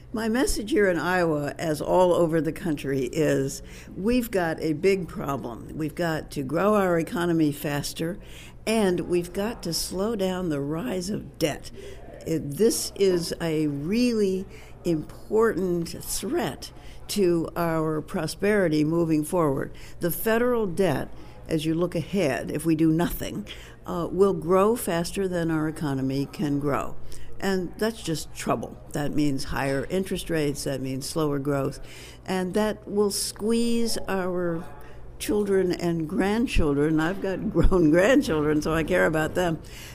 My message here in Iowa, as all over the country, is we've got a big problem. We've got to grow our economy faster, and we've got to slow down the rise of debt. This is a really important threat to our prosperity moving forward. The federal debt, as you look ahead, if we do nothing, will grow faster than our economy can grow. And that's just trouble. That means higher interest rates, that means slower growth, and that will squeeze our children and grandchildren. I've got grown grandchildren, so I care about them.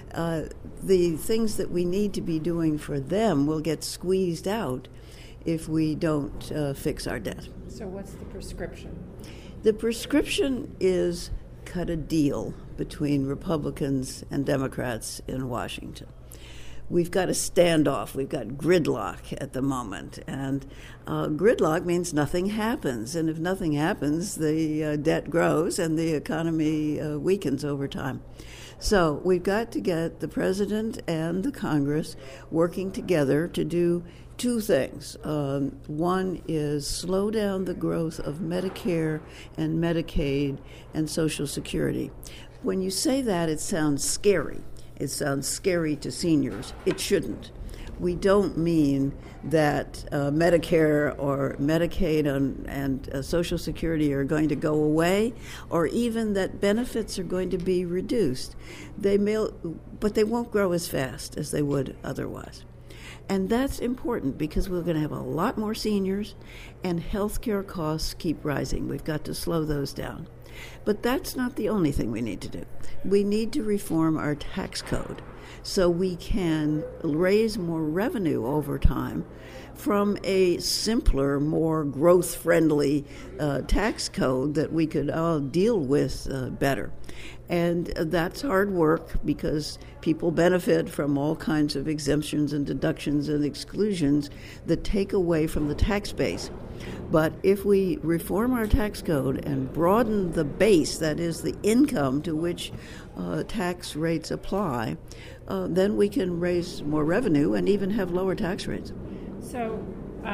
The things that we need to be doing for them will get squeezed out if we don't fix our debt. So what's the prescription? The prescription is cut a deal between Republicans and Democrats in Washington. We've got a standoff. We've got gridlock at the moment. And gridlock means nothing happens. And if nothing happens, the debt grows and the economy weakens over time. So we've got to get the president and the Congress working together to do two things. One is slow down the growth of Medicare and Medicaid and Social Security. When you say that, it sounds scary. It sounds scary to seniors. It shouldn't. We don't mean that Medicare or Medicaid and Social Security are going to go away, or even that benefits are going to be reduced. But they won't grow as fast as they would otherwise. And that's important because we're going to have a lot more seniors, and health care costs keep rising. We've got to slow those down. But that's not the only thing we need to do. We need to reform our tax code so we can raise more revenue over time from a simpler, more growth-friendly tax code that we could all deal with better. And that's hard work because people benefit from all kinds of exemptions and deductions and exclusions that take away from the tax base. But if we reform our tax code and broaden the base, that is the income to which tax rates apply, then we can raise more revenue and even have lower tax rates. So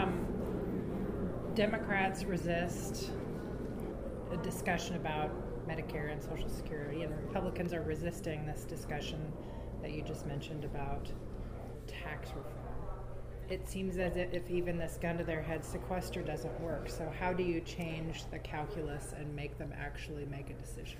Democrats resist a discussion about Medicare and Social Security, and Republicans are resisting this discussion that you just mentioned about tax reform. It seems as if even this gun to their head sequester doesn't work. So how do you change the calculus and make them actually make a decision?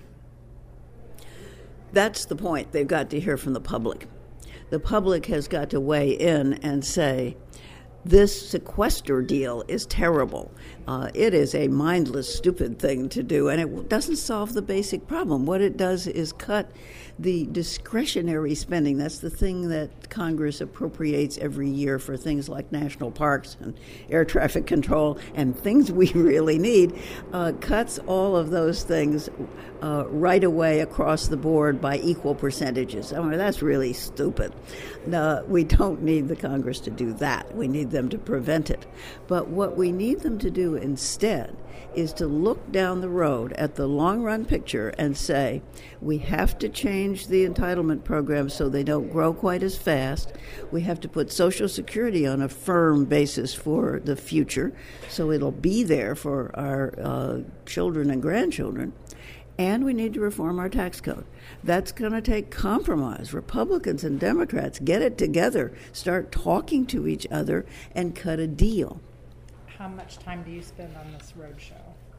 That's the point. They've got to hear from the public. The public has got to weigh in and say, this sequester deal is terrible. It is a mindless, stupid thing to do, and it doesn't solve the basic problem. What it does is cut the discretionary spending. That's the thing that Congress appropriates every year for things like national parks and air traffic control and things we really need, cuts all of those things right away across the board by equal percentages. I mean, that's really stupid. No, we don't need the Congress to do that. We need them to prevent it. But what we need them to do instead is to look down the road at the long-run picture and say, we have to change the entitlement program so they don't grow quite as fast. We have to put Social Security on a firm basis for the future so it'll be there for our children and grandchildren. And we need to reform our tax code. That's going to take compromise. Republicans and Democrats get it together, start talking to each other, and cut a deal. How much time do you spend on this roadshow?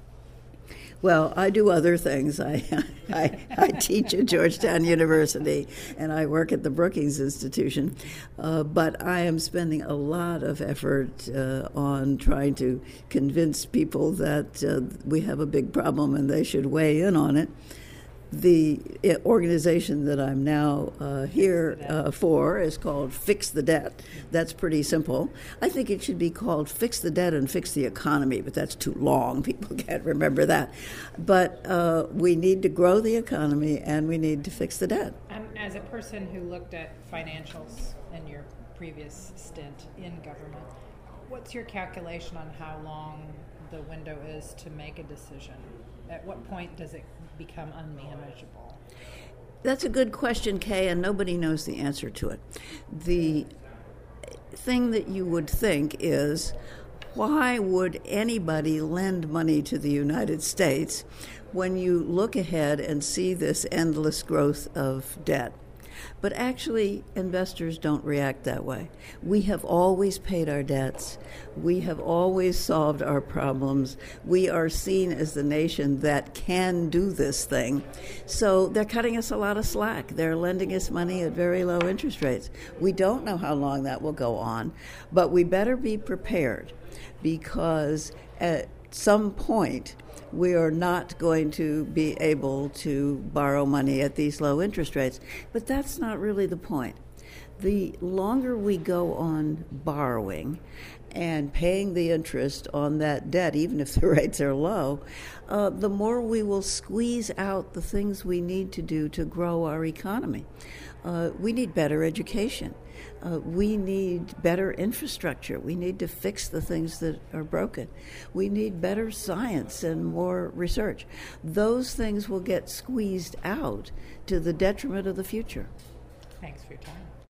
Well, I do other things. I teach at Georgetown University, and I work at the Brookings Institution. But I am spending a lot of effort on trying to convince people that we have a big problem and they should weigh in on it. The organization that I'm now here for is called Fix the Debt. That's pretty simple. I think it should be called Fix the Debt and Fix the Economy, but that's too long. People can't remember that. But we need to grow the economy and we need to fix the debt. And as a person who looked at financials in your previous stint in government, what's your calculation on how long the window is to make a decision? At what point does it become unmanageable? That's a good question, Kay, and nobody knows the answer to it. thing that you would think is, why would anybody lend money to the United States when you look ahead and see this endless growth of debt? But actually, investors don't react that way. We have always paid our debts. We have always solved our problems. We are seen as the nation that can do this thing. So they're cutting us a lot of slack. They're lending us money at very low interest rates. We don't know how long that will go on, but we better be prepared, because at some point we are not going to be able to borrow money at these low interest rates. But that's not really the point. The longer we go on borrowing and paying the interest on that debt, even if the rates are low, the more we will squeeze out the things we need to do to grow our economy. We need better education. We need better infrastructure. We need to fix the things that are broken. We need better science and more research. Those things will get squeezed out to the detriment of the future. Thanks for your time.